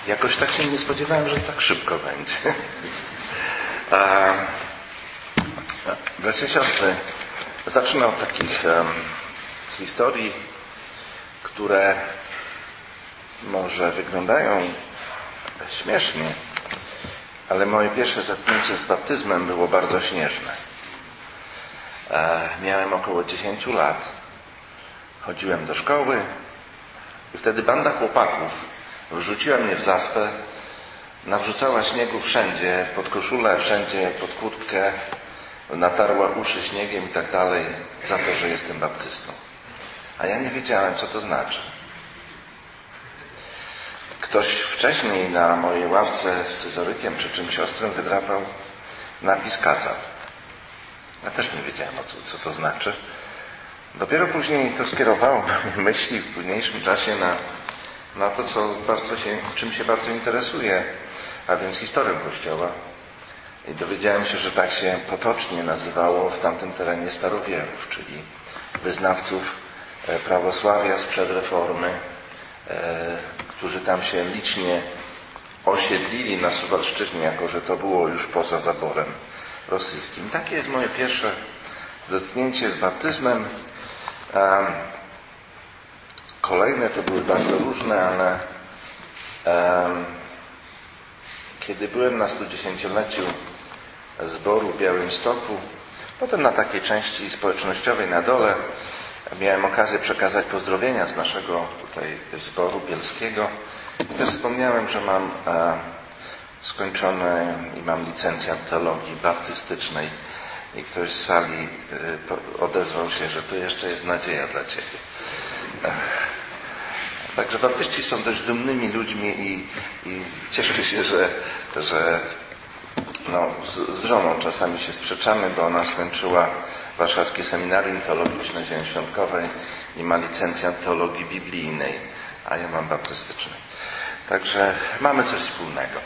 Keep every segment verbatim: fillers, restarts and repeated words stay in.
Jakoś tak się nie spodziewałem, że tak szybko będzie. Bracia i siostry, zacznę od takich um, historii, które może wyglądają śmiesznie, ale moje pierwsze zetknięcie z baptyzmem było bardzo śnieżne. E, miałem około dziesięciu lat, chodziłem do szkoły i wtedy banda chłopaków wrzuciła mnie w zaspę, nawrzucała śniegu wszędzie, pod koszulę, wszędzie pod kurtkę, natarła uszy śniegiem i tak dalej, za to, że jestem baptystą. A ja nie wiedziałem, co to znaczy. Ktoś wcześniej na mojej ławce z scyzorykiem czy czymś ostrym wydrapał napis Kazał. Ja też nie wiedziałem, co, co to znaczy. Dopiero później to skierowało moje myśli w późniejszym czasie na, na to, co bardzo się, czym się bardzo interesuję, a więc historią Kościoła. I dowiedziałem się, że tak się potocznie nazywało w tamtym terenie starowierów, czyli wyznawców prawosławia sprzed reformy, którzy tam się licznie osiedlili na Suwalszczyźnie, jako że to było już poza zaborem rosyjskim. Takie jest moje pierwsze zetknięcie z baptyzmem. Kolejne to były bardzo różne, ale kiedy byłem na studziesięcioleciu zboru w Białymstoku, potem na takiej części społecznościowej na dole, miałem okazję przekazać pozdrowienia z naszego tutaj zboru bielskiego. I też wspomniałem, że mam e, skończone i mam licencjat teologii baptystycznej i ktoś z sali e, odezwał się, że to jeszcze jest nadzieja dla Ciebie. E, także baptyści są dość dumnymi ludźmi i, i cieszę się, że, że no, z, z żoną czasami się sprzeczamy, bo ona skończyła Warszawskie Seminarium Teologiczne Zielonoświątkowej i ma licencjat teologii biblijnej, a ja mam baptystyczny. Także mamy coś wspólnego.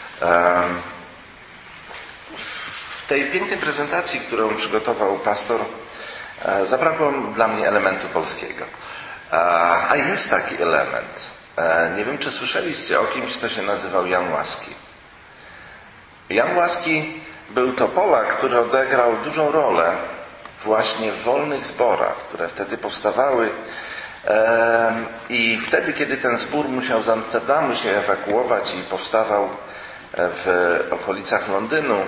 W tej pięknej prezentacji, którą przygotował pastor, zabrakło dla mnie elementu polskiego. A jest taki element. Nie wiem, czy słyszeliście o kimś, kto się nazywał Jan Łaski. Jan Łaski był to Polak, który odegrał dużą rolę właśnie w wolnych zborach, które wtedy powstawały. I wtedy, kiedy ten zbór musiał z Amsterdamu się ewakuować i powstawał w okolicach Londynu,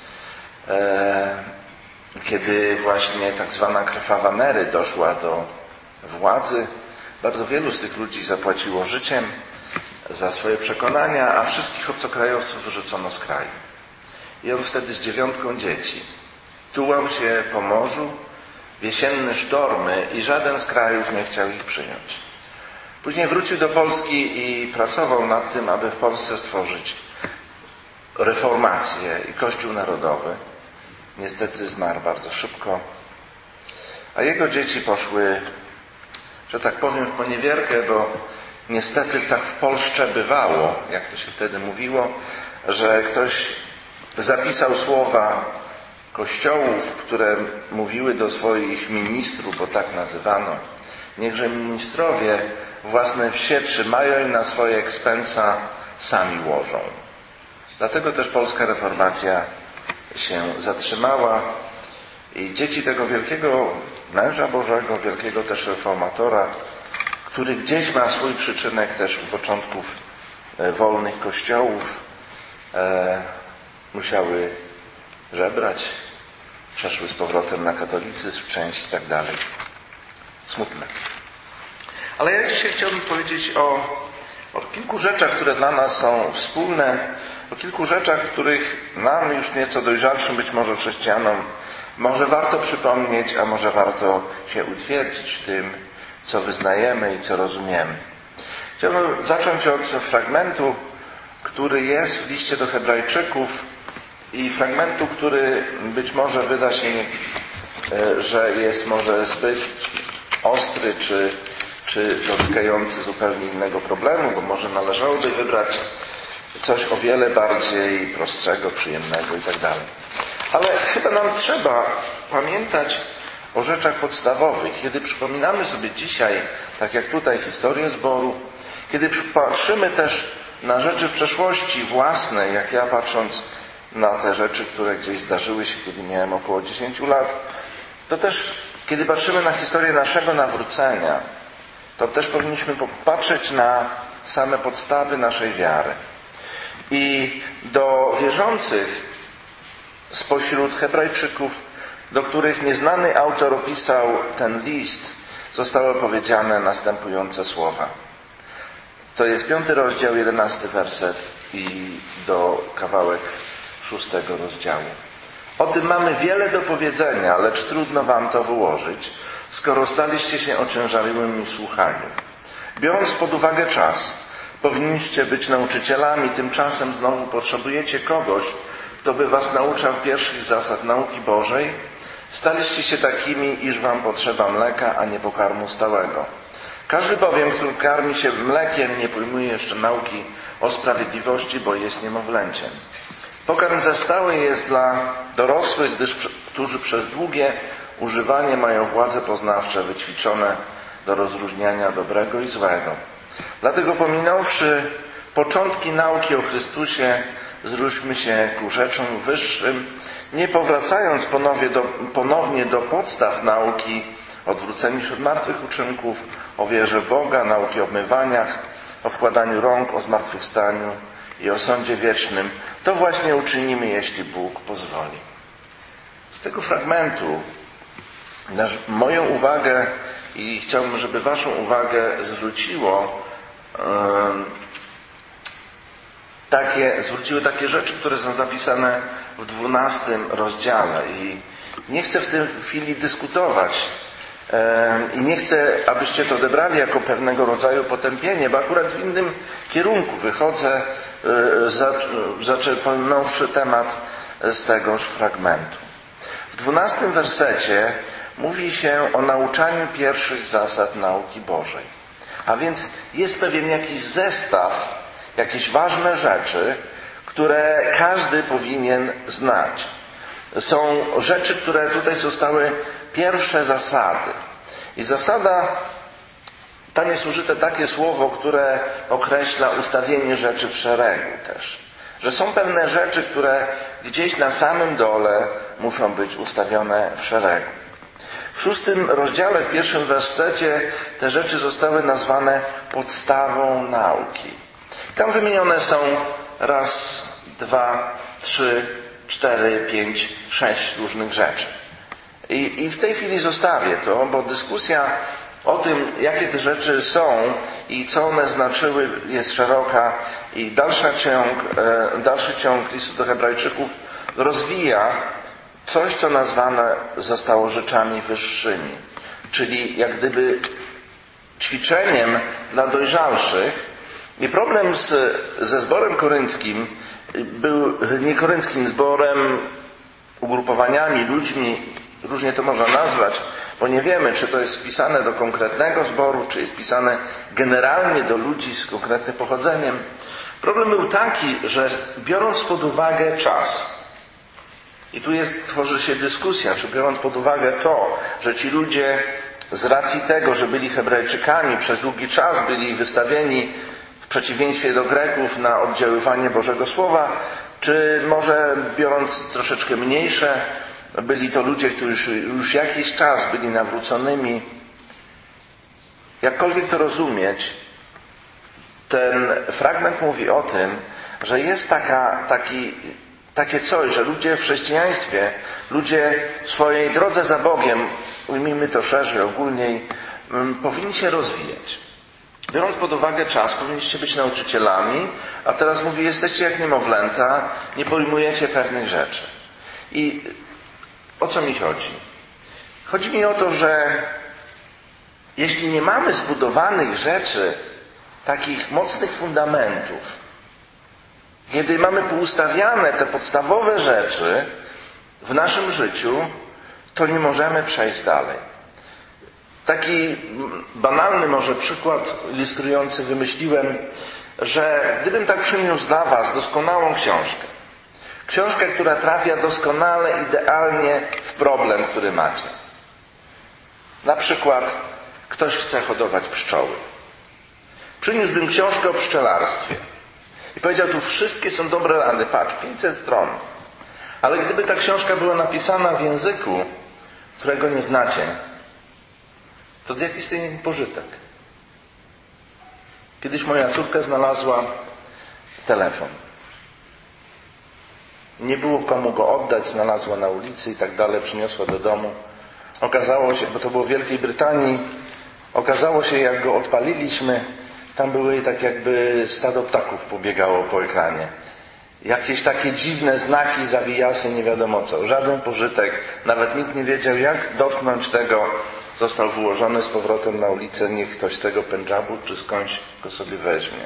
kiedy właśnie tak zwana krwawa Mary doszła do władzy, bardzo wielu z tych ludzi zapłaciło życiem za swoje przekonania, a wszystkich obcokrajowców wyrzucono z kraju. I on wtedy z dziewiątką dzieci tułał się po morzu w jesienne sztormy i żaden z krajów nie chciał ich przyjąć. Później wrócił do Polski i pracował nad tym, aby w Polsce stworzyć reformację i Kościół Narodowy. Niestety zmarł bardzo szybko, a jego dzieci poszły, że tak powiem, w poniewierkę, bo niestety tak w Polsce bywało, jak to się wtedy mówiło, że ktoś zapisał słowa kościołów, które mówiły do swoich ministrów, bo tak nazywano: niechże ministrowie własne wsie trzymają i na swoje expensa sami łożą. Dlatego też polska reformacja się zatrzymała i dzieci tego wielkiego męża Bożego, wielkiego też reformatora, który gdzieś ma swój przyczynek też u początków wolnych kościołów, e, musiały żebrać, przeszły z powrotem na katolicyzm, część i tak dalej. Smutne. Ale ja dzisiaj chciałbym powiedzieć o, o kilku rzeczach, które dla nas są wspólne, o kilku rzeczach, których nam, już nieco dojrzalszym być może chrześcijanom, może warto przypomnieć, a może warto się utwierdzić w tym, co wyznajemy i co rozumiemy. Chciałbym zacząć od fragmentu, który jest w liście do Hebrajczyków i fragmentu, który być może wyda się, że jest może zbyt ostry, czy, czy dotykający zupełnie innego problemu, bo może należałoby wybrać coś o wiele bardziej prostszego, przyjemnego i tak dalej. Ale chyba nam trzeba pamiętać o rzeczach podstawowych. Kiedy przypominamy sobie dzisiaj, tak jak tutaj, historię zboru, kiedy patrzymy też na rzeczy w przeszłości własnej, jak ja patrząc na te rzeczy, które gdzieś zdarzyły się, kiedy miałem około dziesięciu lat, to też, kiedy patrzymy na historię naszego nawrócenia, to też powinniśmy popatrzeć na same podstawy naszej wiary. I do wierzących spośród Hebrajczyków, do których nieznany autor opisał ten list, zostały powiedziane następujące słowa. To jest piąty rozdział, jedenasty werset i do kawałek szóstego rozdziału. O tym mamy wiele do powiedzenia, lecz trudno wam to wyłożyć, skoro staliście się ociężałymi w słuchaniu. Biorąc pod uwagę czas, powinniście być nauczycielami, tymczasem znowu potrzebujecie kogoś, kto by was nauczał pierwszych zasad nauki Bożej. Staliście się takimi, iż wam potrzeba mleka, a nie pokarmu stałego. Każdy bowiem, który karmi się mlekiem, nie pojmuje jeszcze nauki o sprawiedliwości, bo jest niemowlęciem. Pokarm za stały jest dla dorosłych, gdyż, którzy przez długie używanie mają władze poznawcze wyćwiczone do rozróżniania dobrego i złego. Dlatego pominąwszy początki nauki o Chrystusie, zwróćmy się ku rzeczom wyższym, nie powracając ponownie do, ponownie do podstaw nauki o odwróceniu się od martwych uczynków, o wierze w Boga, nauki o obmywaniach, o wkładaniu rąk, o zmartwychwstaniu i o sądzie wiecznym. To właśnie uczynimy, jeśli Bóg pozwoli. Z tego fragmentu moją uwagę i chciałbym, żeby waszą uwagę zwróciło takie, zwróciły takie rzeczy, które są zapisane w dwunastym rozdziale. I nie chcę w tej chwili dyskutować i nie chcę, abyście to odebrali jako pewnego rodzaju potępienie, bo akurat w innym kierunku wychodzę, zaczerpnąwszy temat z tegoż fragmentu. W dwunastym wersecie mówi się o nauczaniu pierwszych zasad nauki Bożej. A więc jest pewien jakiś zestaw, jakieś ważne rzeczy, które każdy powinien znać. Są rzeczy, które tutaj zostały pierwsze zasady. I zasada, tam jest użyte takie słowo, które określa ustawienie rzeczy w szeregu też. Że są pewne rzeczy, które gdzieś na samym dole muszą być ustawione w szeregu. W szóstym rozdziale, w pierwszym wersecie te rzeczy zostały nazwane podstawą nauki. Tam wymienione są raz, dwa, trzy, cztery, pięć, sześć różnych rzeczy. I, I w tej chwili zostawię to, bo dyskusja o tym, jakie te rzeczy są i co one znaczyły, jest szeroka i dalszy ciąg, dalszy ciąg listu do Hebrajczyków rozwija coś, co nazwane zostało rzeczami wyższymi. Czyli jak gdyby ćwiczeniem dla dojrzalszych. I problem z, ze zborem korynckim był nie korynckim zborem, ugrupowaniami, ludźmi, różnie to można nazwać, bo nie wiemy, czy to jest wpisane do konkretnego zboru, czy jest wpisane generalnie do ludzi z konkretnym pochodzeniem. Problem był taki, że biorąc pod uwagę czas, i tu jest, tworzy się dyskusja, czy biorąc pod uwagę to, że ci ludzie z racji tego, że byli Hebrajczykami, przez długi czas byli wystawieni w przeciwieństwie do Greków na oddziaływanie Bożego Słowa, czy może biorąc troszeczkę mniejsze, byli to ludzie, którzy już jakiś czas byli nawróconymi. Jakkolwiek to rozumieć, ten fragment mówi o tym, że jest taka, taki, takie coś, że ludzie w chrześcijaństwie, ludzie w swojej drodze za Bogiem, ujmijmy to szerzej, ogólniej, powinni się rozwijać. Biorąc pod uwagę czas, powinniście być nauczycielami, a teraz mówi, jesteście jak niemowlęta, nie pojmujecie pewnych rzeczy. I o co mi chodzi? Chodzi mi o to, że jeśli nie mamy zbudowanych rzeczy, takich mocnych fundamentów, kiedy mamy poustawiane te podstawowe rzeczy w naszym życiu, to nie możemy przejść dalej. Taki banalny może przykład ilustrujący wymyśliłem, że gdybym tak przyniósł dla was doskonałą książkę, książkę, która trafia doskonale, idealnie w problem, który macie. Na przykład ktoś chce hodować pszczoły. Przyniósłbym książkę o pszczelarstwie. I powiedział, tu wszystkie są dobre rady. Patrz, pięćset stron. Ale gdyby ta książka była napisana w języku, którego nie znacie, to jaki z tej pożytek? Kiedyś moja córka znalazła telefon. Nie było komu go oddać, znalazła na ulicy i tak dalej, przyniosła do domu. Okazało się, bo to było w Wielkiej Brytanii, okazało się, jak go odpaliliśmy, tam były tak jakby stado ptaków pobiegało po ekranie. Jakieś takie dziwne znaki, zawijasy, nie wiadomo co. Żaden pożytek. Nawet nikt nie wiedział, jak dotknąć tego. Został wyłożony z powrotem na ulicę. Niech ktoś z tego Pendżabu czy skądś go sobie weźmie.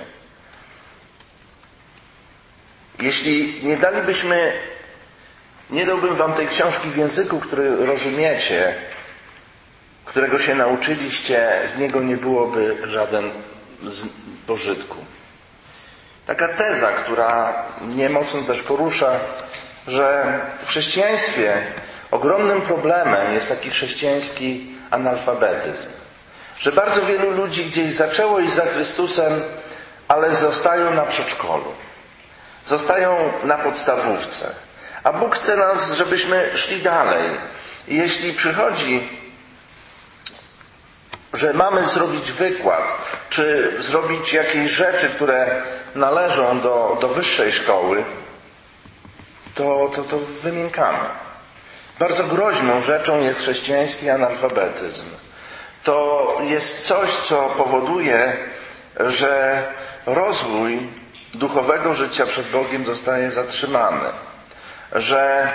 Jeśli nie dalibyśmy, nie dałbym wam tej książki w języku, który rozumiecie, którego się nauczyliście, z niego nie byłoby żaden pożytku. Taka teza, która mnie mocno też porusza, że w chrześcijaństwie ogromnym problemem jest taki chrześcijański analfabetyzm. Że bardzo wielu ludzi gdzieś zaczęło iść za Chrystusem, ale zostają na przedszkolu. Zostają na podstawówce. A Bóg chce nas, żebyśmy szli dalej. I jeśli przychodzi, że mamy zrobić wykład, czy zrobić jakieś rzeczy, które należą do, do wyższej szkoły, to, to, to wymiękamy. Bardzo groźną rzeczą jest chrześcijański analfabetyzm. To jest coś, co powoduje, że rozwój duchowego życia przed Bogiem zostaje zatrzymany. Że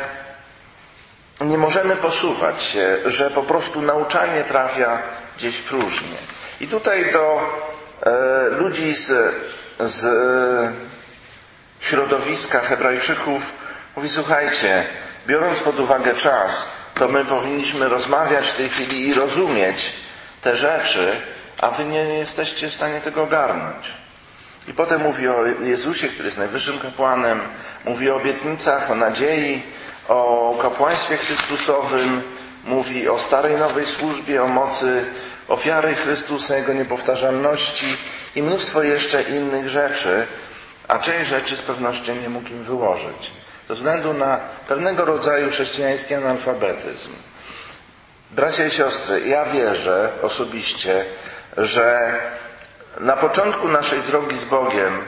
nie możemy posuwać się, że po prostu nauczanie trafia gdzieś próżnie. I tutaj do e, ludzi z, z środowiska Hebrajczyków mówi, słuchajcie, biorąc pod uwagę czas, to my powinniśmy rozmawiać w tej chwili i rozumieć te rzeczy, a wy nie jesteście w stanie tego ogarnąć. I potem mówi o Jezusie, który jest najwyższym kapłanem, mówi o obietnicach, o nadziei, o kapłaństwie Chrystusowym, mówi o starej nowej służbie, o mocy ofiary Chrystusa, Jego niepowtarzalności i mnóstwo jeszcze innych rzeczy, a część rzeczy z pewnością nie mógł im wyłożyć. Ze względu na pewnego rodzaju chrześcijański analfabetyzm. Bracia i siostry, ja wierzę osobiście, że na początku naszej drogi z Bogiem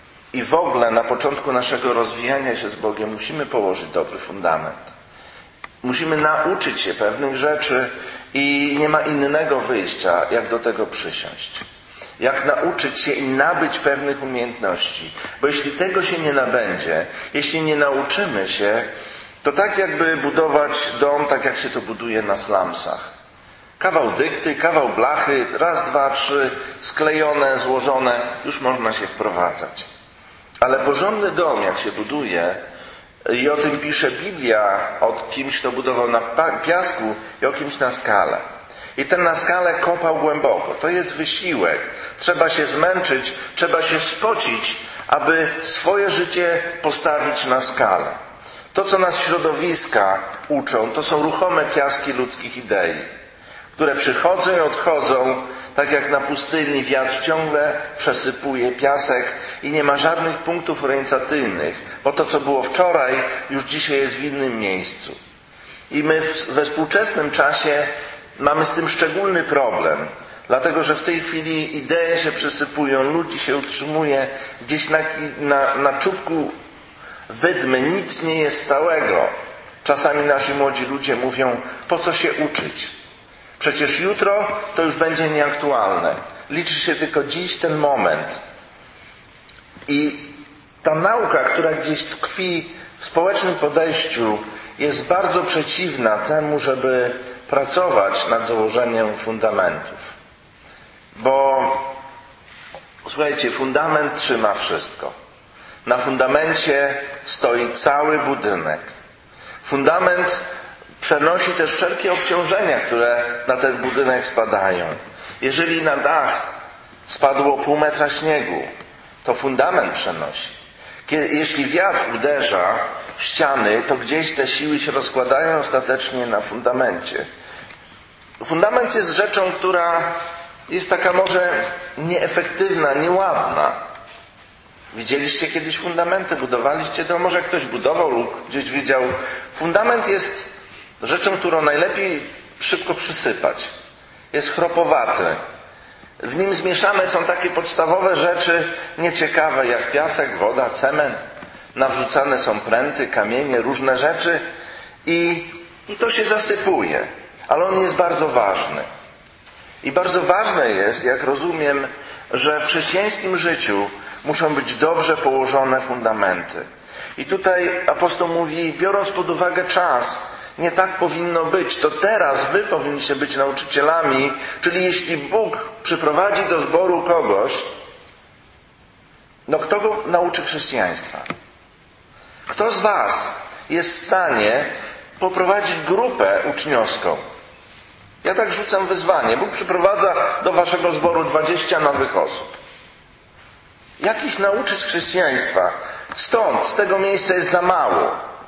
i w ogóle na początku naszego rozwijania się z Bogiem musimy położyć dobry fundament. Musimy nauczyć się pewnych rzeczy i nie ma innego wyjścia, jak do tego przysiąść. Jak nauczyć się i nabyć pewnych umiejętności. Bo jeśli tego się nie nabędzie, jeśli nie nauczymy się, to tak jakby budować dom, tak jak się to buduje na slumsach. Kawał dykty, kawał blachy, raz, dwa, trzy, sklejone, złożone, już można się wprowadzać. Ale porządny dom, jak się buduje, i o tym pisze Biblia, o kimś, kto budował na piasku i o kimś na skale. I ten na skale kopał głęboko. To jest wysiłek. Trzeba się zmęczyć, trzeba się spocić, aby swoje życie postawić na skalę. To, co nas środowiska uczą, to są ruchome piaski ludzkich idei, które przychodzą i odchodzą, tak jak na pustyni wiatr ciągle przesypuje piasek i nie ma żadnych punktów orientacyjnych, bo to, co było wczoraj, już dzisiaj jest w innym miejscu. I my we współczesnym czasie mamy z tym szczególny problem, dlatego że w tej chwili idee się przysypują, ludzi się utrzymuje gdzieś na, na, na czubku wydmy, nic nie jest stałego. Czasami nasi młodzi ludzie mówią, po co się uczyć? Przecież jutro to już będzie nieaktualne. Liczy się tylko dziś, ten moment. I ta nauka, która gdzieś tkwi w społecznym podejściu, jest bardzo przeciwna temu, żeby pracować nad założeniem fundamentów. Bo, słuchajcie, fundament trzyma wszystko. Na fundamencie stoi cały budynek. Fundament przenosi też wszelkie obciążenia, które na ten budynek spadają. Jeżeli na dach spadło pół metra śniegu, to fundament przenosi. Jeśli wiatr uderza w ściany, to gdzieś te siły się rozkładają ostatecznie na fundamencie. Fundament jest rzeczą, która jest taka może nieefektywna, nieładna. Widzieliście kiedyś fundamenty? Budowaliście dom? Może ktoś budował lub gdzieś widział. Fundament jest rzeczą, którą najlepiej szybko przysypać. Jest chropowaty. W nim zmieszane są takie podstawowe rzeczy nieciekawe jak piasek, woda, cement. Nawrzucane są pręty, kamienie, różne rzeczy i, i to się zasypuje. Ale on jest bardzo ważny. I bardzo ważne jest, jak rozumiem, że w chrześcijańskim życiu muszą być dobrze położone fundamenty. I tutaj apostoł mówi, biorąc pod uwagę czas, nie tak powinno być. To teraz wy powinniście być nauczycielami, czyli jeśli Bóg przyprowadzi do zboru kogoś, no kto go nauczy chrześcijaństwa? Kto z was jest w stanie poprowadzić grupę uczniowską? Ja tak rzucam wyzwanie. Bóg przyprowadza do waszego zboru dwadzieścia nowych osób. Jak ich nauczyć chrześcijaństwa? Stąd, z tego miejsca jest za mało.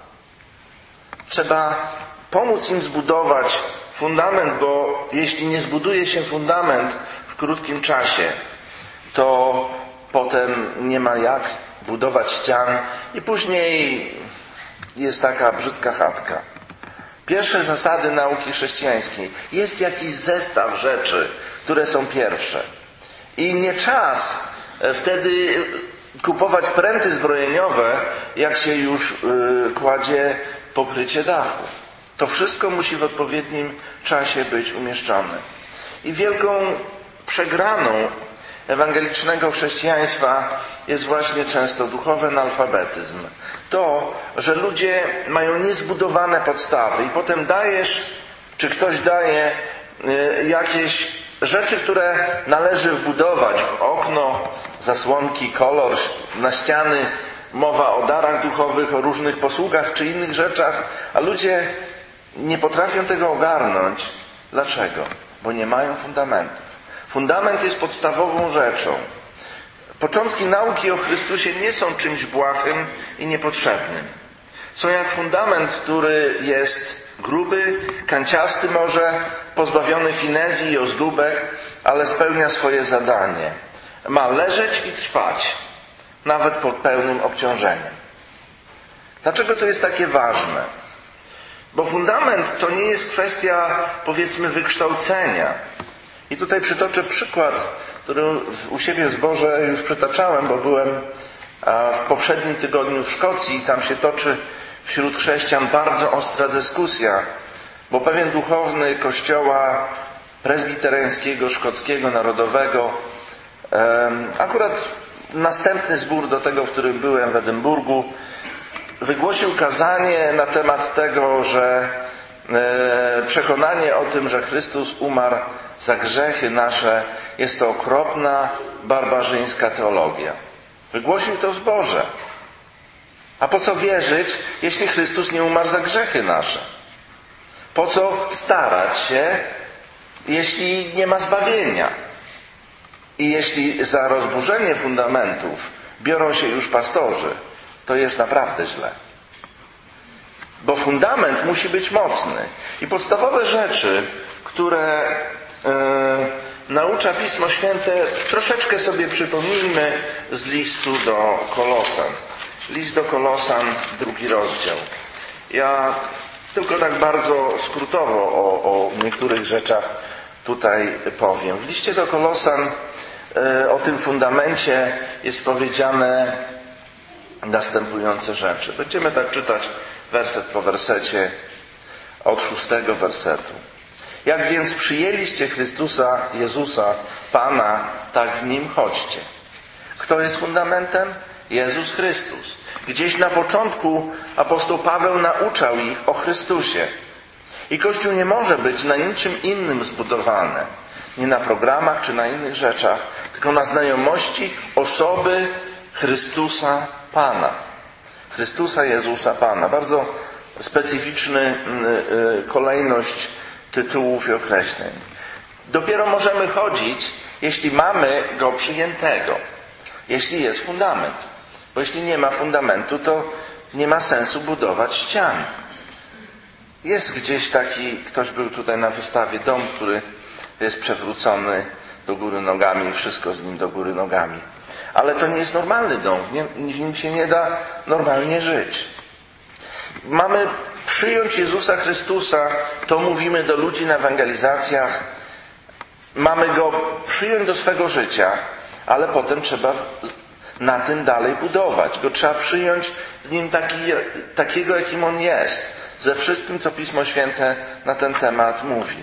Trzeba pomóc im zbudować fundament, bo jeśli nie zbuduje się fundament w krótkim czasie, to potem nie ma jak budować ścian i później jest taka brzydka chatka. Pierwsze zasady nauki chrześcijańskiej. Jest jakiś zestaw rzeczy, które są pierwsze. I nie czas wtedy kupować pręty zbrojeniowe, jak się już yy, kładzie pokrycie dachu. To wszystko musi w odpowiednim czasie być umieszczone. I wielką przegraną ewangelicznego chrześcijaństwa jest właśnie często duchowy analfabetyzm. To, że ludzie mają niezbudowane podstawy i potem dajesz, czy ktoś daje y, jakieś rzeczy, które należy wbudować w okno, zasłonki, kolor, na ściany, mowa o darach duchowych, o różnych posługach czy innych rzeczach, a ludzie nie potrafią tego ogarnąć. Dlaczego? Bo nie mają fundamentów. Fundament jest podstawową rzeczą. Początki nauki o Chrystusie nie są czymś błahym i niepotrzebnym. Są jak fundament, który jest gruby, kanciasty może, pozbawiony finezji i ozdóbek, ale spełnia swoje zadanie. Ma leżeć i trwać, nawet pod pełnym obciążeniem. Dlaczego to jest takie ważne? Bo fundament to nie jest kwestia, powiedzmy, wykształcenia. I tutaj przytoczę przykład, który u siebie w zborze już przytaczałem, bo byłem w poprzednim tygodniu w Szkocji i tam się toczy wśród chrześcijan bardzo ostra dyskusja, bo pewien duchowny kościoła prezbiteryjskiego, szkockiego, narodowego, akurat następny zbór do tego, w którym byłem w Edynburgu, wygłosił kazanie na temat tego, że przekonanie o tym, że Chrystus umarł za grzechy nasze, jest to okropna, barbarzyńska teologia. Wygłosił to w zborze. A po co wierzyć, jeśli Chrystus nie umarł za grzechy nasze? Po co starać się, jeśli nie ma zbawienia? I jeśli za rozburzenie fundamentów biorą się już pastorzy, to jest naprawdę źle. Bo fundament musi być mocny. I podstawowe rzeczy, które yy, naucza Pismo Święte, troszeczkę sobie przypomnijmy z listu do Kolosan. List do Kolosan, drugi rozdział. Ja tylko tak bardzo skrótowo o, o niektórych rzeczach tutaj powiem. W liście do Kolosan yy, o tym fundamencie jest powiedziane następujące rzeczy. Będziemy tak czytać werset po wersecie od szóstego wersetu. Jak więc przyjęliście Chrystusa, Jezusa, Pana, tak w Nim chodźcie. Kto jest fundamentem? Jezus Chrystus. Gdzieś na początku apostoł Paweł nauczał ich o Chrystusie. I Kościół nie może być na niczym innym zbudowany. Nie na programach czy na innych rzeczach, tylko na znajomości osoby Chrystusa Pana. Chrystusa Jezusa Pana. Bardzo specyficzny kolejność tytułów i określeń. Dopiero możemy chodzić, jeśli mamy Go przyjętego. Jeśli jest fundament. Bo jeśli nie ma fundamentu, to nie ma sensu budować ścian. Jest gdzieś taki, ktoś był tutaj na wystawie, dom, który jest przewrócony. do góry nogami i wszystko z nim do góry nogami. Ale to nie jest normalny dom, w nim, w nim się nie da normalnie żyć. Mamy przyjąć Jezusa Chrystusa, to mówimy do ludzi na ewangelizacjach. Mamy Go przyjąć do swego życia, ale potem trzeba na tym dalej budować. Go trzeba przyjąć z Nim taki, takiego, jakim On jest. Ze wszystkim, co Pismo Święte na ten temat mówi.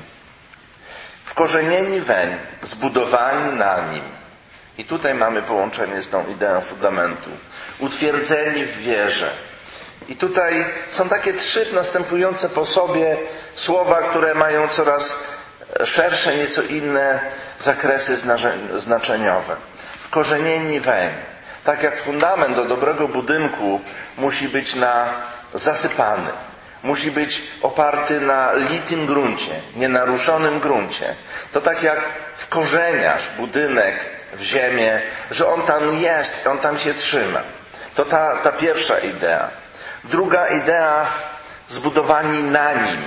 Wkorzenieni weń, zbudowani na Nim. I tutaj mamy połączenie z tą ideą fundamentu. Utwierdzeni w wierze. I tutaj są takie trzy następujące po sobie słowa, które mają coraz szersze, nieco inne zakresy znaczeniowe. Wkorzenieni weń. Tak jak fundament do dobrego budynku musi być na zasypany. Musi być oparty na litym gruncie, nienaruszonym gruncie. To tak jak wkorzeniasz budynek w ziemię, że on tam jest, on tam się trzyma. To ta, ta pierwsza idea. Druga idea, zbudowani na nim.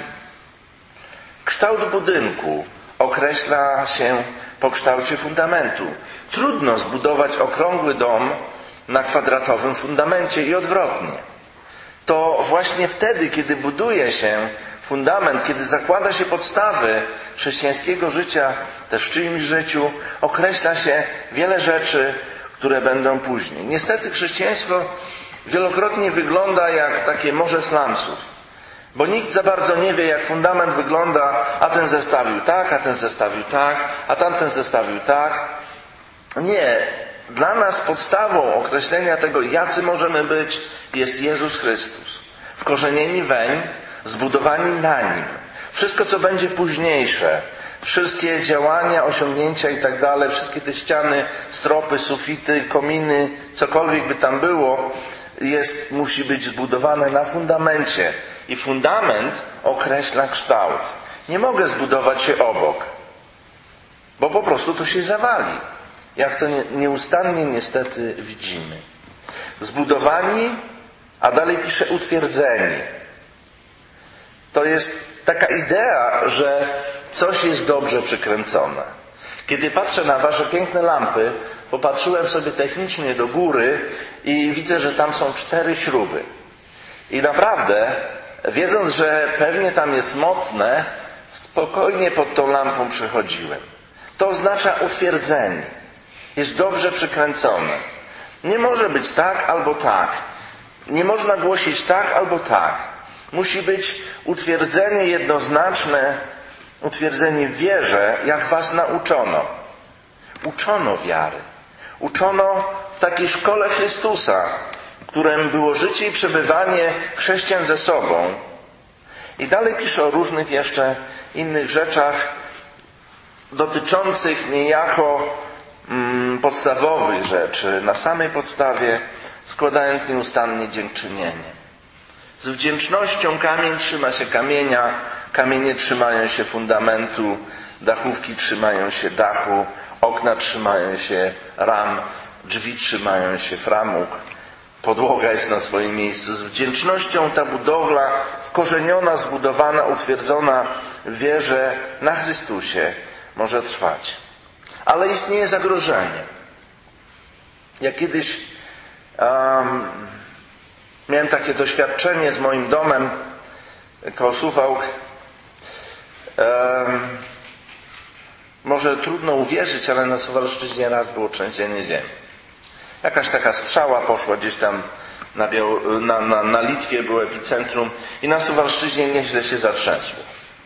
Kształt budynku określa się po kształcie fundamentu. Trudno zbudować okrągły dom na kwadratowym fundamencie i odwrotnie. To właśnie wtedy, kiedy buduje się fundament, kiedy zakłada się podstawy chrześcijańskiego życia, też w czyimś życiu, określa się wiele rzeczy, które będą później. Niestety chrześcijaństwo wielokrotnie wygląda jak takie morze slumsów. Bo nikt za bardzo nie wie, jak fundament wygląda, a ten zestawił tak, a ten zestawił tak, a tamten zestawił tak. Nie. Dla nas podstawą określenia tego, jacy możemy być, jest Jezus Chrystus. Wkorzenieni weń, zbudowani na Nim. Wszystko, co będzie późniejsze, wszystkie działania, osiągnięcia i tak dalej, wszystkie te ściany, stropy, sufity, kominy, cokolwiek by tam było, jest, musi być zbudowane na fundamencie. I fundament określa kształt. Nie mogę zbudować się obok, bo po prostu to się zawali. Jak to nieustannie niestety widzimy. Zbudowani, a dalej pisze utwierdzeni. To jest taka idea, że coś jest dobrze przykręcone. Kiedy patrzę na wasze piękne lampy, popatrzyłem sobie technicznie do góry i widzę, że tam są cztery śruby. I naprawdę, wiedząc, że pewnie tam jest mocne, spokojnie pod tą lampą przechodziłem. To oznacza utwierdzenie. Jest dobrze przykręcone. Nie może być tak albo tak. Nie można głosić tak albo tak. Musi być utwierdzenie jednoznaczne, utwierdzenie w wierze, jak was nauczono. Uczono wiary. Uczono w takiej szkole Chrystusa, którym było życie i przebywanie chrześcijan ze sobą. I dalej pisze o różnych jeszcze innych rzeczach dotyczących niejako mm, podstawowych rzeczy. Na samej podstawie składając nieustannie dziękczynienie. Z wdzięcznością kamień trzyma się kamienia, kamienie trzymają się fundamentu, dachówki trzymają się dachu, okna trzymają się ram, drzwi trzymają się framug, podłoga jest na swoim miejscu. Z wdzięcznością ta budowla wkorzeniona, zbudowana, utwierdzona w wierze na Chrystusie może trwać. Ale istnieje zagrożenie. Ja kiedyś um, miałem takie doświadczenie z moim domem koło Suwałk. Um, może trudno uwierzyć, ale na Suwalszczyźnie raz było trzęsienie ziemi. Jakaś taka strzała poszła gdzieś tam na, Biał- na, na, na Litwie, było epicentrum i na Suwalszczyźnie nieźle się zatrzęsło.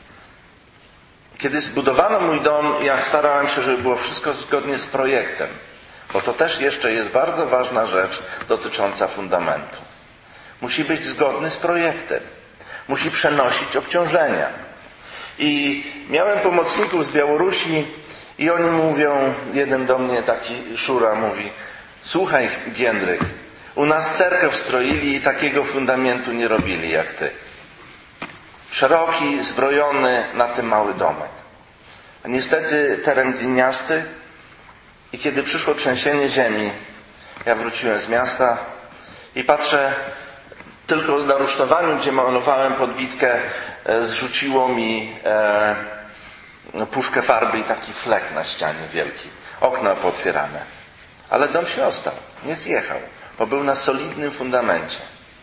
Kiedy zbudowano mój dom, ja starałem się, żeby było wszystko zgodnie z projektem, bo to też jeszcze jest bardzo ważna rzecz dotycząca fundamentu. Musi być zgodny z projektem. Musi przenosić obciążenia. I miałem pomocników z Białorusi i oni mówią, jeden do mnie taki szura mówi: słuchaj, Giendryk, u nas cerkew stroili i takiego fundamentu nie robili jak ty. Szeroki, zbrojony, na tym mały domek. A niestety teren gliniasty i kiedy przyszło trzęsienie ziemi, ja wróciłem z miasta i patrzę, tylko na rusztowaniu, gdzie malowałem podbitkę, zrzuciło mi puszkę farby i taki flek na ścianie wielki. Okna pootwierane. Ale dom się ostał. Nie zjechał, bo był na solidnym fundamencie.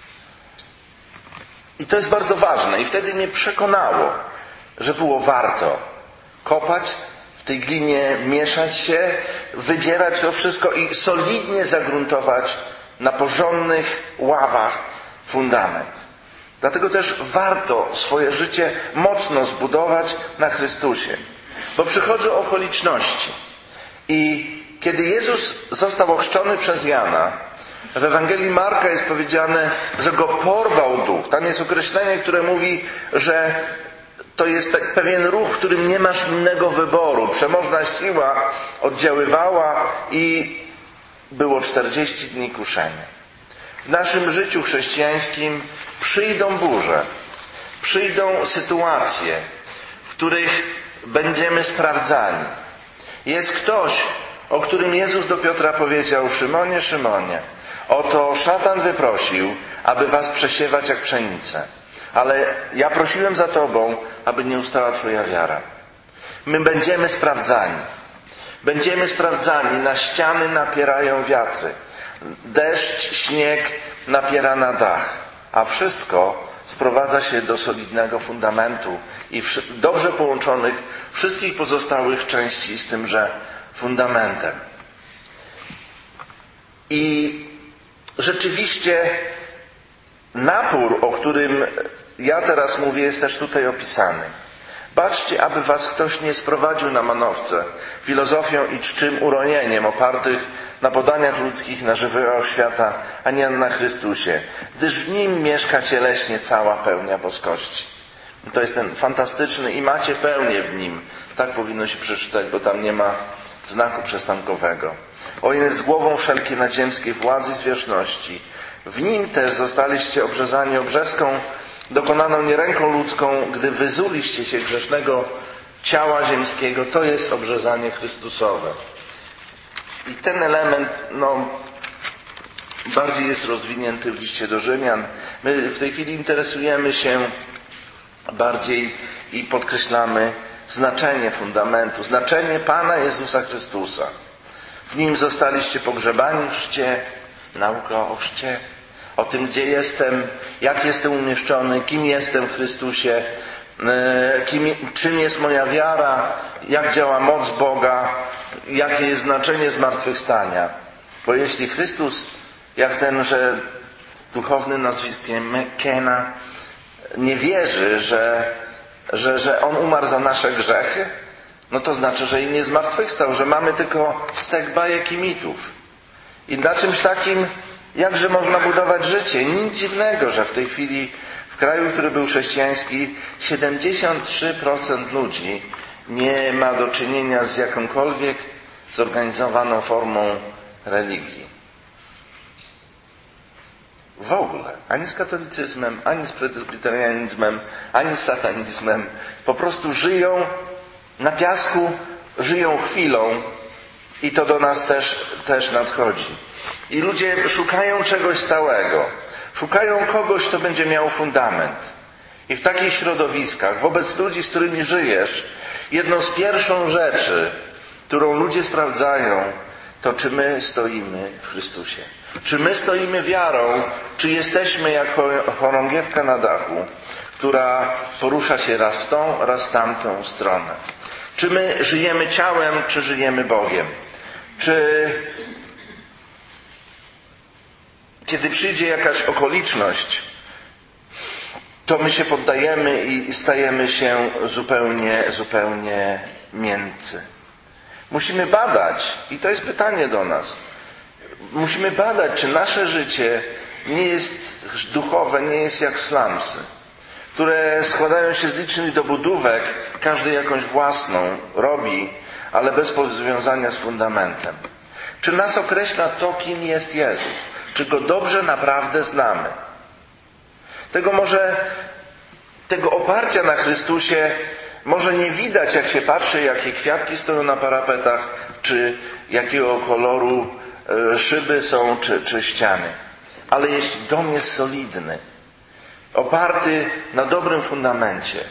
I to jest bardzo ważne. I wtedy mnie przekonało, że było warto kopać w tej glinie, mieszać się, wybierać to wszystko i solidnie zagruntować na porządnych ławach fundament. Dlatego też warto swoje życie mocno zbudować na Chrystusie. Bo przychodzą okoliczności. I kiedy Jezus został ochrzczony przez Jana, w Ewangelii Marka jest powiedziane, że go porwał duch. Tam jest określenie, które mówi, że to jest tak pewien ruch, w którym nie masz innego wyboru. Przemożna siła oddziaływała i było czterdzieści dni kuszenia. W naszym życiu chrześcijańskim przyjdą burze, przyjdą sytuacje, w których będziemy sprawdzani. Jest ktoś, o którym Jezus do Piotra powiedział: Szymonie, Szymonie, oto szatan wyprosił, aby was przesiewać jak pszenicę. Ale ja prosiłem za tobą, aby nie ustała twoja wiara. My będziemy sprawdzani. Będziemy sprawdzani. Na ściany napierają wiatry. Deszcz, śnieg napiera na dach. A wszystko sprowadza się do solidnego fundamentu i dobrze połączonych wszystkich pozostałych części z tymże fundamentem. I rzeczywiście napór, o którym ja teraz mówię, jest też tutaj opisany. Baczcie, aby was ktoś nie sprowadził na manowce filozofią i czczym uronieniem opartych na podaniach ludzkich, na żywiołach świata, a nie na Chrystusie, gdyż w Nim mieszka cieleśnie cała pełnia boskości. To jest ten fantastyczny i macie pełnię w Nim. Tak powinno się przeczytać, bo tam nie ma znaku przestankowego. On jest głową wszelkiej nadziemskiej władzy i zwierzchności. W Nim też zostaliście obrzezani obrzezką dokonaną nie ręką ludzką, gdy wyzuliście się grzesznego ciała ziemskiego. To jest obrzezanie Chrystusowe. I ten element, no, bardziej jest rozwinięty w liście do Rzymian. My w tej chwili interesujemy się bardziej i podkreślamy znaczenie fundamentu, znaczenie Pana Jezusa Chrystusa. W Nim zostaliście pogrzebani w chrzcie, nauka o chrzcie, o tym, gdzie jestem, jak jestem umieszczony, kim jestem w Chrystusie, kim, czym jest moja wiara, jak działa moc Boga, jakie jest znaczenie zmartwychwstania. Bo jeśli Chrystus, jak tenże duchowny nazwiskiem McKenna, nie wierzy, że, że, że On umarł za nasze grzechy, no to znaczy, że i nie zmartwychwstał, że mamy tylko wstek bajek i mitów. I na czymś takim jakże można budować życie? Nic dziwnego, że w tej chwili w kraju, który był chrześcijański, siedemdziesiąt trzy procent ludzi nie ma do czynienia z jakąkolwiek zorganizowaną formą religii. W ogóle. Ani z katolicyzmem, ani z presbyterianizmem, ani z satanizmem. Po prostu żyją na piasku, żyją chwilą i to do nas też, też nadchodzi. I ludzie szukają czegoś stałego. Szukają kogoś, kto będzie miał fundament. I w takich środowiskach, wobec ludzi, z którymi żyjesz, jedną z pierwszą rzeczy, którą ludzie sprawdzają, to czy my stoimy w Chrystusie. Czy my stoimy wiarą, czy jesteśmy jak chorągiewka na dachu, która porusza się raz w tą, raz w tamtą stronę. Czy my żyjemy ciałem, czy żyjemy Bogiem. Czy kiedy przyjdzie jakaś okoliczność, to my się poddajemy i stajemy się zupełnie, zupełnie miękcy. Musimy badać, i to jest pytanie do nas, musimy badać, czy nasze życie nie jest duchowe, nie jest jak slumsy, które składają się z licznych dobudówek, każdy jakąś własną robi, ale bez powiązania z fundamentem. Czy nas określa to, kim jest Jezus? Czy Go dobrze naprawdę znamy? Tego może, tego oparcia na Chrystusie może nie widać, jak się patrzy, jakie kwiatki stoją na parapetach, czy jakiego koloru szyby są, czy, czy ściany. Ale jeśli dom jest solidny, oparty na dobrym fundamencie,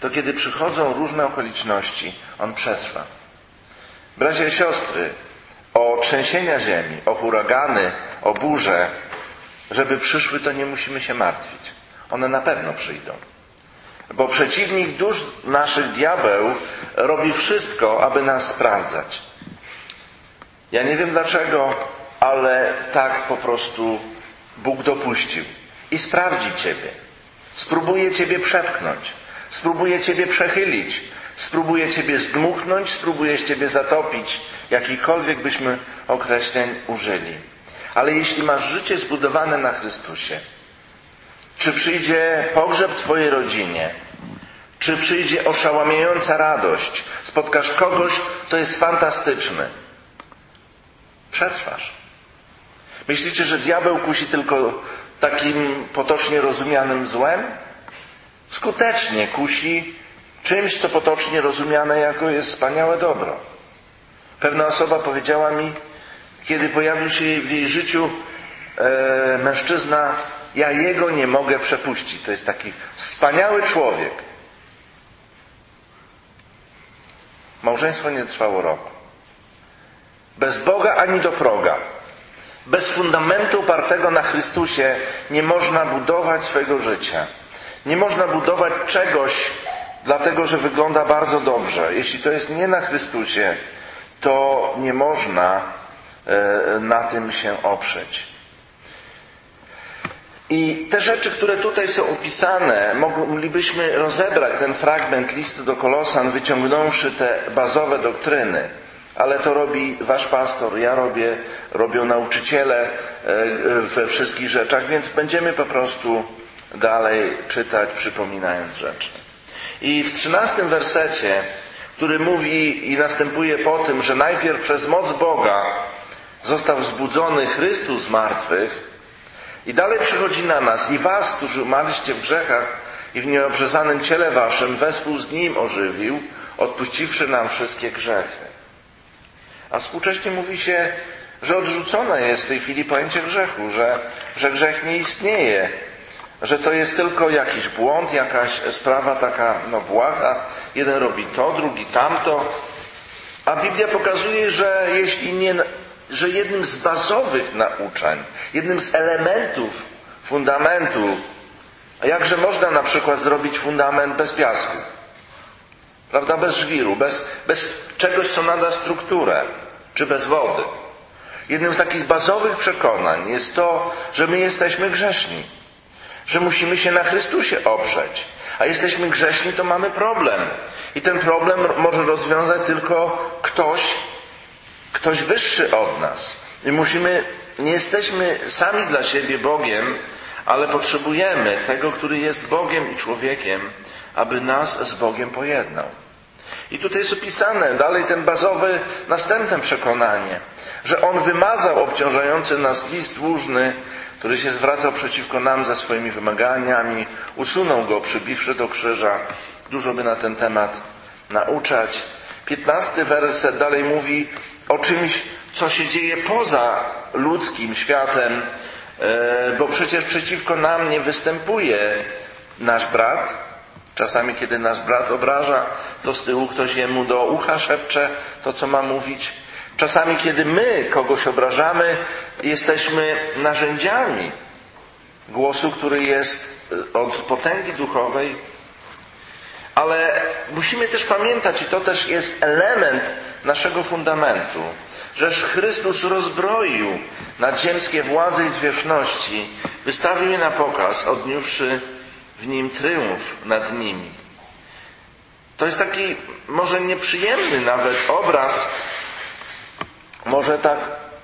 to kiedy przychodzą różne okoliczności, on przetrwa. Bracia i siostry, o trzęsienia ziemi, o huragany, o burze, żeby przyszły, to nie musimy się martwić. One na pewno przyjdą. Bo przeciwnik dusz naszych, diabeł, robi wszystko, aby nas sprawdzać. Ja nie wiem dlaczego, ale tak po prostu Bóg dopuścił. I sprawdzi ciebie. Spróbuje ciebie przepchnąć. Spróbuje ciebie przechylić. Spróbuje ciebie zdmuchnąć. Spróbuje ciebie zatopić. Jakikolwiek byśmy określeń użyli. Ale jeśli masz życie zbudowane na Chrystusie, czy przyjdzie pogrzeb w twojej rodzinie, czy przyjdzie oszałamiająca radość, spotkasz kogoś, kto jest fantastyczny, przetrwasz. Myślicie, że diabeł kusi tylko takim potocznie rozumianym złem? Skutecznie kusi czymś, co potocznie rozumiane jako jest wspaniałe dobro. Pewna osoba powiedziała mi, kiedy pojawił się w jej życiu e, mężczyzna, ja jego nie mogę przepuścić. To jest taki wspaniały człowiek. Małżeństwo nie trwało roku. Bez Boga ani do proga. Bez fundamentu opartego na Chrystusie nie można budować swojego życia. Nie można budować czegoś, dlatego że wygląda bardzo dobrze. Jeśli to jest nie na Chrystusie, to nie można e, na tym się oprzeć. I te rzeczy, które tutaj są opisane, moglibyśmy rozebrać ten fragment listu do Kolosan, wyciągnąwszy te bazowe doktryny. Ale to robi wasz pastor, ja robię, robią nauczyciele we wszystkich rzeczach, więc będziemy po prostu dalej czytać, przypominając rzeczy. I w trzynastym wersecie, który mówi i następuje po tym, że najpierw przez moc Boga został wzbudzony Chrystus z martwych, i dalej przychodzi na nas i was, którzy umarliście w grzechach i w nieobrzezanym ciele waszym, wespół z Nim ożywił, odpuściwszy nam wszystkie grzechy. A współcześnie mówi się, że odrzucone jest w tej chwili pojęcie grzechu, że, że grzech nie istnieje, że to jest tylko jakiś błąd, jakaś sprawa taka no błaha. Jeden robi to, drugi tamto. A Biblia pokazuje, że jeśli nie... że jednym z bazowych nauczeń, jednym z elementów fundamentu, a jakże można na przykład zrobić fundament bez piasku, prawda, bez żwiru, bez, bez czegoś, co nada strukturę, czy bez wody. Jednym z takich bazowych przekonań jest to, że my jesteśmy grzeszni, że musimy się na Chrystusie oprzeć, a jesteśmy grzeszni, to mamy problem. I ten problem może rozwiązać tylko ktoś, Ktoś wyższy od nas. I musimy, nie jesteśmy sami dla siebie Bogiem, ale potrzebujemy tego, który jest Bogiem i człowiekiem, aby nas z Bogiem pojednał. I tutaj jest opisane dalej ten bazowy, następne przekonanie, że On wymazał obciążający nas list dłużny, który się zwracał przeciwko nam ze swoimi wymaganiami, usunął go, przybiwszy do krzyża. Dużo by na ten temat nauczać. Piętnasty werset dalej mówi o czymś, co się dzieje poza ludzkim światem, bo przecież przeciwko nam nie występuje nasz brat. Czasami, kiedy nasz brat obraża, to z tyłu ktoś jemu do ucha szepcze to, co ma mówić. Czasami, kiedy my kogoś obrażamy, jesteśmy narzędziami głosu, który jest od potęgi duchowej. Ale musimy też pamiętać, i to też jest element naszego fundamentu, żeż Chrystus rozbroił nadziemskie władze i zwierzchności, wystawił je na pokaz, odniósłszy w nim tryumf nad nimi. To jest taki może nieprzyjemny nawet obraz, może tak,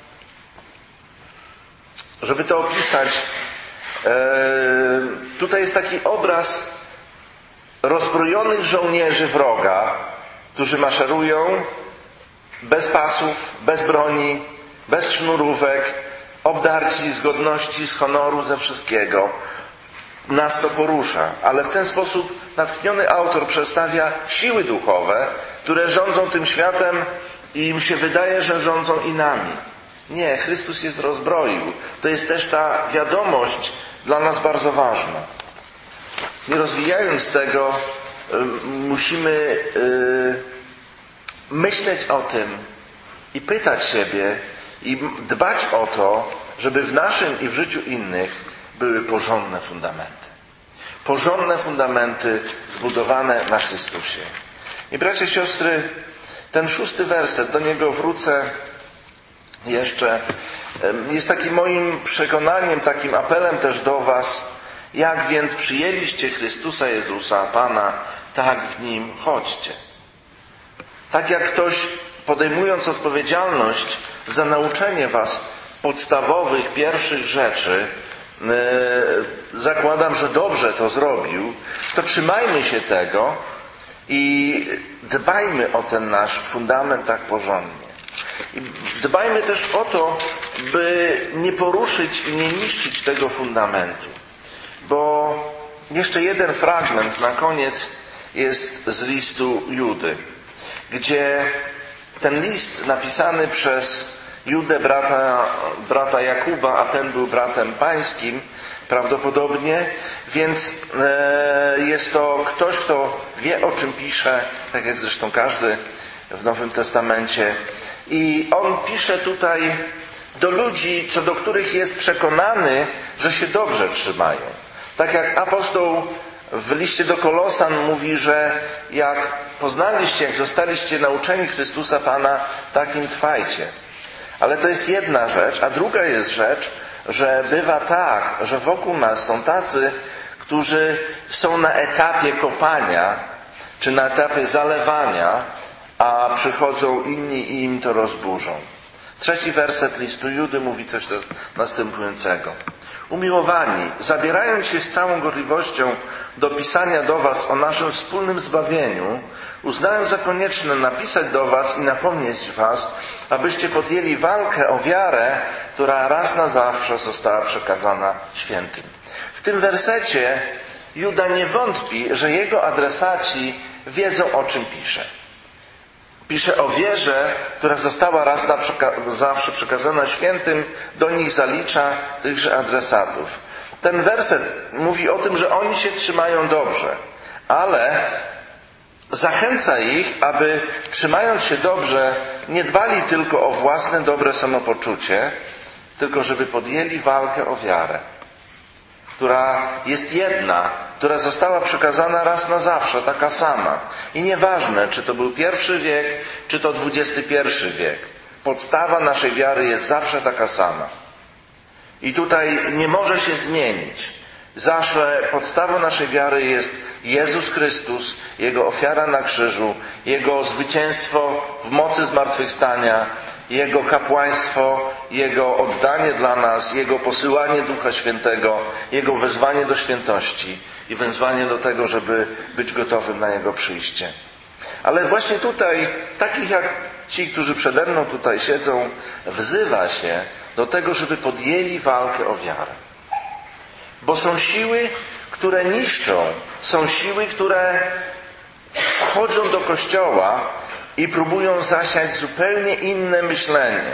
żeby to opisać, ee, tutaj jest taki obraz rozbrojonych żołnierzy wroga, którzy maszerują bez pasów, bez broni, bez sznurówek, obdarci z godności, z honoru, ze wszystkiego. Nas to porusza, ale w ten sposób natchniony autor przedstawia siły duchowe, które rządzą tym światem i im się wydaje, że rządzą i nami. Nie, Chrystus je rozbroił. To jest też ta wiadomość dla nas bardzo ważna. Nie rozwijając tego, musimy myśleć o tym i pytać siebie i dbać o to, żeby w naszym i w życiu innych były porządne fundamenty. Porządne fundamenty zbudowane na Chrystusie. I bracia i siostry, ten szósty werset, do niego wrócę jeszcze, jest takim moim przekonaniem, takim apelem też do was. Jak więc przyjęliście Chrystusa Jezusa, Pana, tak w Nim chodźcie. Tak jak ktoś, podejmując odpowiedzialność za nauczenie was podstawowych, pierwszych rzeczy, yy, zakładam, że dobrze to zrobił, to trzymajmy się tego i dbajmy o ten nasz fundament tak porządnie. I dbajmy też o to, by nie poruszyć i nie niszczyć tego fundamentu. Bo jeszcze jeden fragment na koniec jest z listu Judy, gdzie ten list napisany przez Judę, brata, brata Jakuba, a ten był bratem pańskim prawdopodobnie, więc e, jest to ktoś, kto wie, o czym pisze, tak jak zresztą każdy w Nowym Testamencie. I on pisze tutaj do ludzi, co do których jest przekonany, że się dobrze trzymają. Tak jak apostoł w liście do Kolosan mówi, że jak poznaliście, jak zostaliście nauczeni Chrystusa Pana, takim trwajcie. Ale to jest jedna rzecz, a druga jest rzecz, że bywa tak, że wokół nas są tacy, którzy są na etapie kopania, czy na etapie zalewania, a przychodzą inni i im to rozburzą. Trzeci werset listu Judy mówi coś następującego. Umiłowani, zabierając się z całą gorliwością do pisania do was o naszym wspólnym zbawieniu, uznałem za konieczne napisać do was i napomnieć was, abyście podjęli walkę o wiarę, która raz na zawsze została przekazana świętym. W tym wersecie Juda nie wątpi, że jego adresaci wiedzą, o czym pisze. Pisze o wierze, która została raz na przeka- zawsze przekazana świętym, do nich zalicza tychże adresatów. Ten werset mówi o tym, że oni się trzymają dobrze, ale zachęca ich, aby trzymając się dobrze, nie dbali tylko o własne dobre samopoczucie, tylko żeby podjęli walkę o wiarę, która jest jedna, która została przekazana raz na zawsze, taka sama. I nieważne, czy to był pierwszy wiek, czy to dwudziesty pierwszy wiek. Podstawa naszej wiary jest zawsze taka sama. I tutaj nie może się zmienić. Zawsze podstawą naszej wiary jest Jezus Chrystus, Jego ofiara na krzyżu, Jego zwycięstwo w mocy zmartwychwstania, Jego kapłaństwo, Jego oddanie dla nas, Jego posyłanie Ducha Świętego, Jego wezwanie do świętości i wezwanie do tego, żeby być gotowym na Jego przyjście. Ale właśnie tutaj, takich jak ci, którzy przede mną tutaj siedzą, wzywa się do tego, żeby podjęli walkę o wiarę. Bo są siły, które niszczą, są siły, które wchodzą do Kościoła i próbują zasiać zupełnie inne myślenie.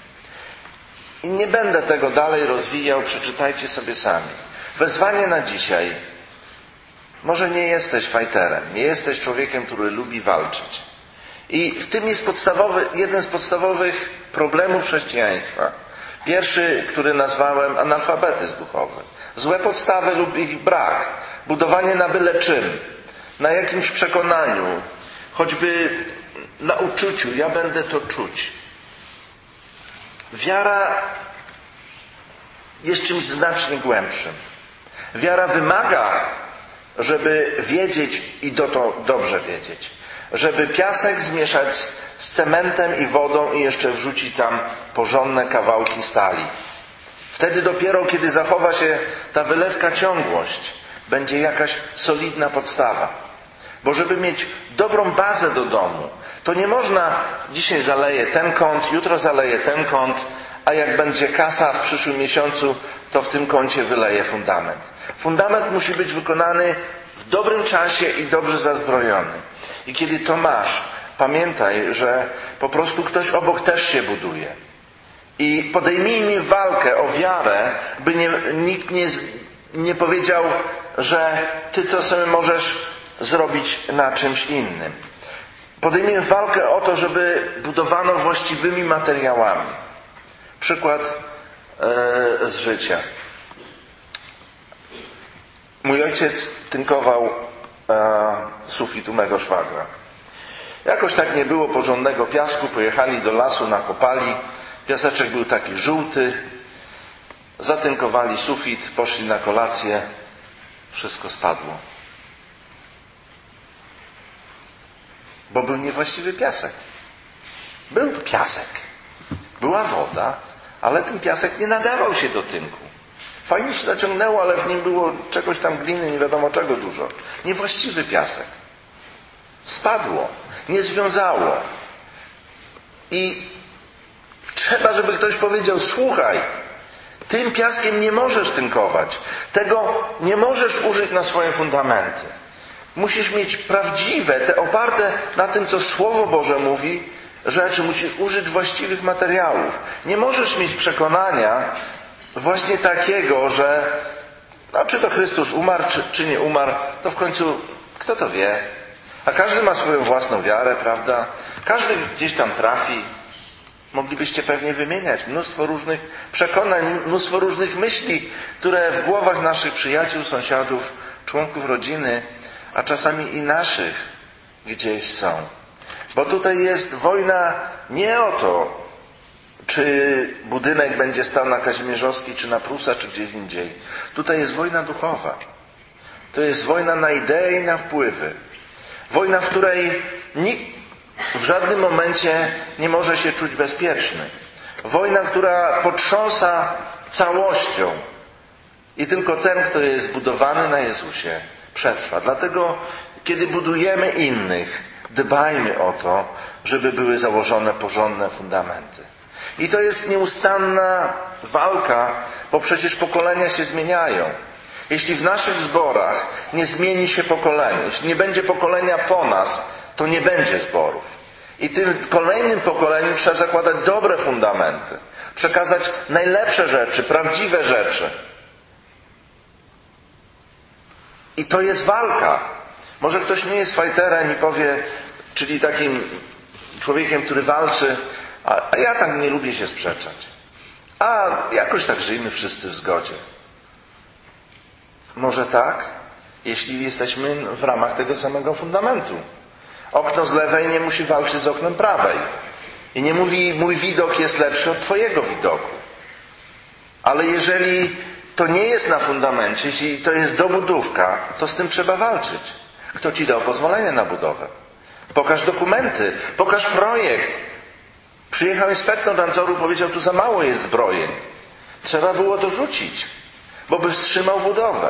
I nie będę tego dalej rozwijał, przeczytajcie sobie sami. Wezwanie na dzisiaj. Może nie jesteś fajterem, nie jesteś człowiekiem, który lubi walczyć. I w tym jest podstawowy, jeden z podstawowych problemów chrześcijaństwa. Pierwszy, który nazwałem analfabetyzm duchowy. Złe podstawy lub ich brak. Budowanie na byle czym. Na jakimś przekonaniu. Choćby na uczuciu. Ja będę to czuć. Wiara jest czymś znacznie głębszym. Wiara wymaga, żeby wiedzieć i do to dobrze wiedzieć. Żeby piasek zmieszać z cementem i wodą i jeszcze wrzucić tam porządne kawałki stali. Wtedy dopiero, kiedy zachowa się ta wylewka ciągłość, będzie jakaś solidna podstawa. Bo żeby mieć dobrą bazę do domu, to nie można dzisiaj zaleję ten kąt, jutro zaleję ten kąt, a jak będzie kasa w przyszłym miesiącu, to w tym kącie wyleję fundament. Fundament musi być wykonany w dobrym czasie i dobrze zazbrojony. I kiedy to masz, pamiętaj, że po prostu ktoś obok też się buduje. I podejmijmy walkę o wiarę, by nie, nikt nie, nie powiedział, że ty to sobie możesz zrobić na czymś innym. Podejmujemy walkę o to, żeby budowano właściwymi materiałami. Przykład e, z życia. Mój ojciec tynkował e, sufit u mego szwagra. Jakoś tak nie było porządnego piasku, pojechali do lasu, nakopali. Piaseczek był taki żółty. Zatynkowali sufit, poszli na kolację. Wszystko spadło. Bo był niewłaściwy piasek. Był piasek. Była woda, ale ten piasek nie nadawał się do tynku. Fajnie się zaciągnęło, ale w nim było czegoś tam gliny, nie wiadomo czego dużo. Niewłaściwy piasek. Spadło. Nie związało. I trzeba, żeby ktoś powiedział, słuchaj, tym piaskiem nie możesz tynkować. Tego nie możesz użyć na swoje fundamenty. Musisz mieć prawdziwe, te oparte na tym, co Słowo Boże mówi, rzeczy. Musisz użyć właściwych materiałów. Nie możesz mieć przekonania właśnie takiego, że no, czy to Chrystus umarł, czy, czy nie umarł, to w końcu kto to wie. A każdy ma swoją własną wiarę, prawda? Każdy gdzieś tam trafi. Moglibyście pewnie wymieniać mnóstwo różnych przekonań, mnóstwo różnych myśli, które w głowach naszych przyjaciół, sąsiadów, członków rodziny, a czasami i naszych gdzieś są. Bo tutaj jest wojna nie o to, czy budynek będzie stał na Kazimierzowskiej, czy na Prusa, czy gdzieś indziej. Tutaj jest wojna duchowa. To jest wojna na idee i na wpływy. Wojna, w której nikt w żadnym momencie nie może się czuć bezpieczny. Wojna, która potrząsa całością. I tylko ten, kto jest zbudowany na Jezusie, przetrwa. Dlatego, kiedy budujemy innych, dbajmy o to, żeby były założone porządne fundamenty. I to jest nieustanna walka, bo przecież pokolenia się zmieniają. Jeśli w naszych zborach nie zmieni się pokolenie, jeśli nie będzie pokolenia po nas, to nie będzie zborów. I tym kolejnym pokoleniom trzeba zakładać dobre fundamenty, przekazać najlepsze rzeczy, prawdziwe rzeczy. I to jest walka. Może ktoś nie jest fajterem i powie, czyli takim człowiekiem, który walczy, a, a ja tak nie lubię się sprzeczać. A jakoś tak żyjmy wszyscy w zgodzie. Może tak, jeśli jesteśmy w ramach tego samego fundamentu. Okno z lewej nie musi walczyć z oknem prawej. I nie mówi, mój widok jest lepszy od twojego widoku. Ale jeżeli to nie jest na fundamencie, jeśli to jest dobudówka, to z tym trzeba walczyć. Kto ci dał pozwolenie na budowę? Pokaż dokumenty, pokaż projekt. Przyjechał inspektor nadzoru, powiedział, tu za mało jest zbrojeń. Trzeba było dorzucić, bo by wstrzymał budowę.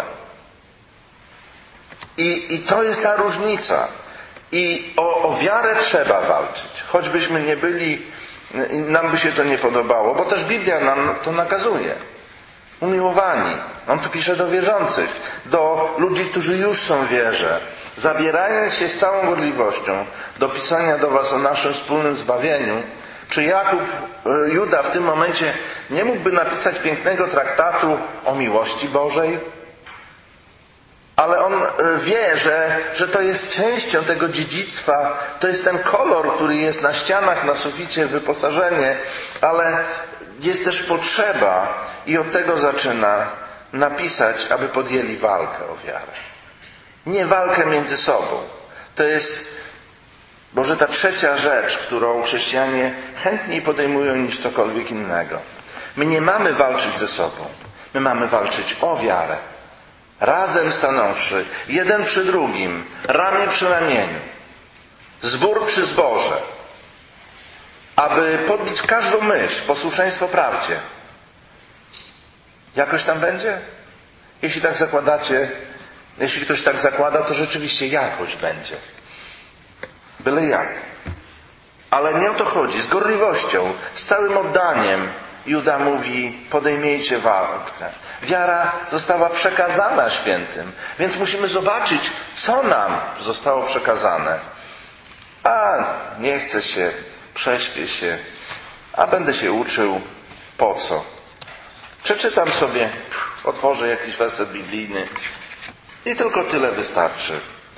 I, i to jest ta różnica. I o, o wiarę trzeba walczyć. Choćbyśmy nie byli, nam by się to nie podobało, bo też Biblia nam to nakazuje. Umiłowani. On tu pisze do wierzących, do ludzi, którzy już są w wierze. Zabierając się z całą gorliwością do pisania do was o naszym wspólnym zbawieniu, czy Jakub, Juda w tym momencie nie mógłby napisać pięknego traktatu o miłości Bożej? Ale on wie, że, że to jest częścią tego dziedzictwa, to jest ten kolor, który jest na ścianach, na suficie, wyposażenie, ale jest też potrzeba i od tego zaczyna napisać, aby podjęli walkę o wiarę. Nie walkę między sobą. To jest Boże ta trzecia rzecz, którą chrześcijanie chętniej podejmują niż cokolwiek innego. My nie mamy walczyć ze sobą. My mamy walczyć o wiarę. Razem stanąwszy, jeden przy drugim, ramię przy ramieniu, zbór przy zborze, aby podbić każdą myśl, posłuszeństwo prawdzie. Jakoś tam będzie? Jeśli tak zakładacie, jeśli ktoś tak zakłada, to rzeczywiście jakoś będzie. Byle jak. Ale nie o to chodzi. Z gorliwością, z całym oddaniem Juda mówi, podejmijcie walkę. Wiara została przekazana świętym, więc musimy zobaczyć, co nam zostało przekazane. A nie chcę się, prześpię się, a będę się uczył, po co? Przeczytam sobie, otworzę jakiś werset biblijny i tylko tyle wystarczy.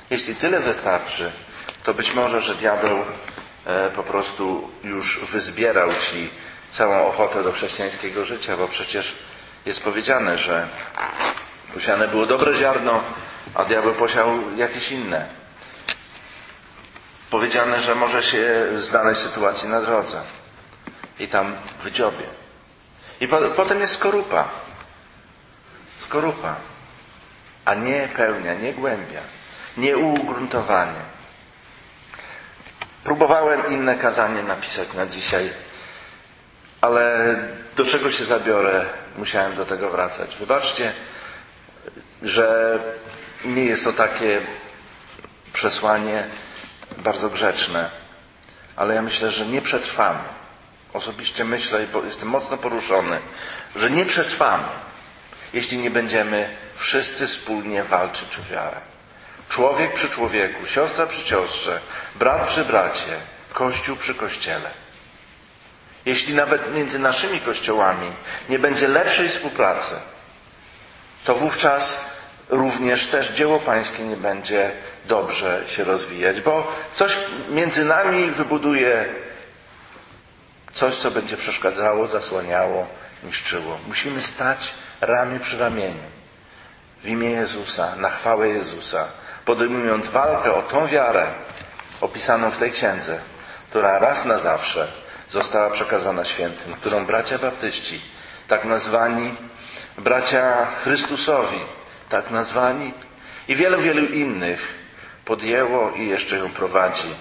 Jeśli tyle wystarczy, to być może, że diabeł po prostu już wyzbierał ci całą ochotę do chrześcijańskiego życia, bo przecież jest powiedziane, że posiane było dobre ziarno, a diabeł posiał jakieś inne. Powiedziane, że może się znaleźć sytuacji na drodze i tam wydziobie. I po, potem jest skorupa. Skorupa, a nie pełnia, nie głębia, nie ugruntowanie. Próbowałem inne kazanie napisać na dzisiaj, ale do czego się zabiorę, musiałem do tego wracać. Wybaczcie, że nie jest to takie przesłanie bardzo grzeczne, ale ja myślę, że nie przetrwamy. Osobiście myślę i jestem mocno poruszony, że nie przetrwamy, jeśli nie będziemy wszyscy wspólnie walczyć o wiarę. Człowiek przy człowieku, siostra przy siostrze, brat przy bracie, kościół przy kościele. Jeśli nawet między naszymi kościołami nie będzie lepszej współpracy, to wówczas również też dzieło pańskie nie będzie dobrze się rozwijać, bo coś między nami wybuduje coś, co będzie przeszkadzało, zasłaniało, niszczyło. Musimy stać ramię przy ramieniu w imię Jezusa, na chwałę Jezusa, podejmując walkę o tą wiarę opisaną w tej księdze, która raz na zawsze została przekazana świętym, którą bracia baptyści, tak nazwani bracia Chrystusowi, tak nazwani i wielu, wielu innych podjęło i jeszcze ją prowadzi.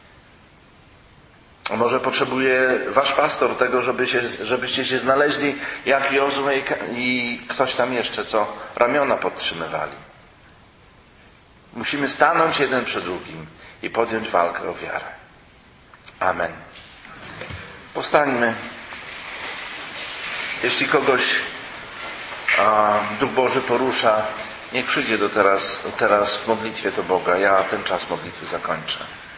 A może potrzebuje wasz pastor tego, żeby się, żebyście się znaleźli jak Jozue i ktoś tam jeszcze, co ramiona podtrzymywali. Musimy stanąć jeden przy drugim i podjąć walkę o wiarę. Amen. Powstańmy. Jeśli kogoś a, Duch Boży porusza, niech przyjdzie do teraz, teraz w modlitwie do Boga. Ja ten czas modlitwy zakończę.